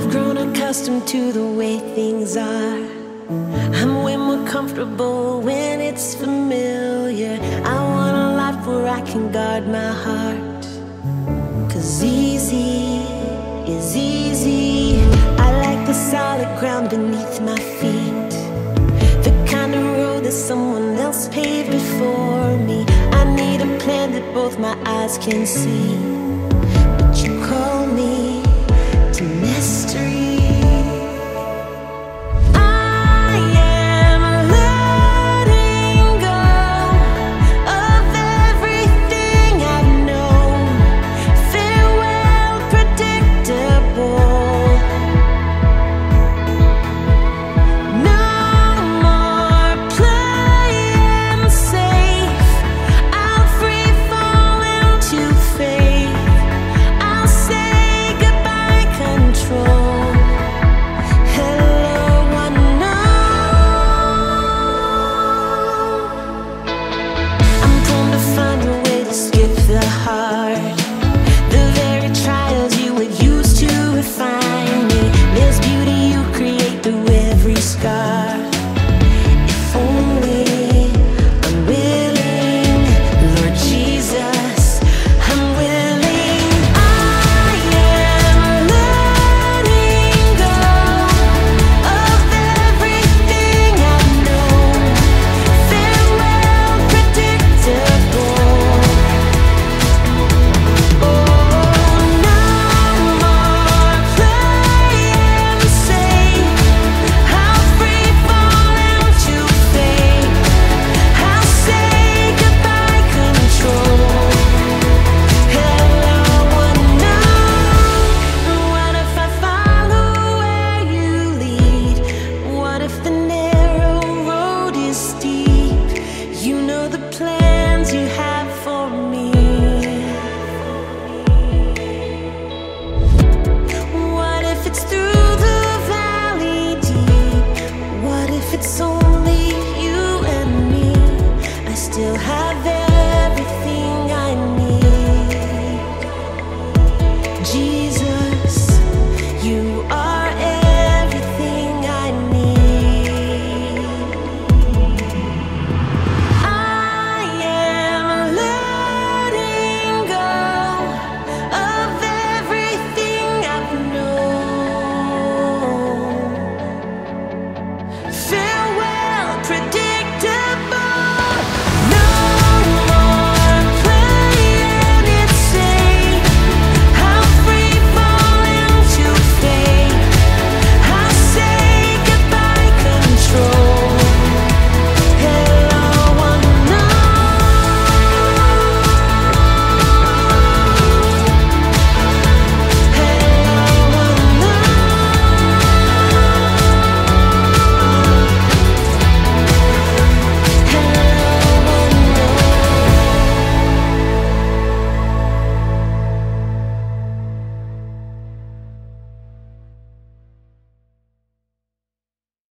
grown accustomed to the way things are. I'm way more comfortable when it's familiar. I want a life where I can guard my heart, 'cause easy is easy. I like the solid ground beneath my feet, the kind of road that someone else paved before me. I need a plan that both my eyes can see, but you call me to mystery. It's only you and me. I still have it.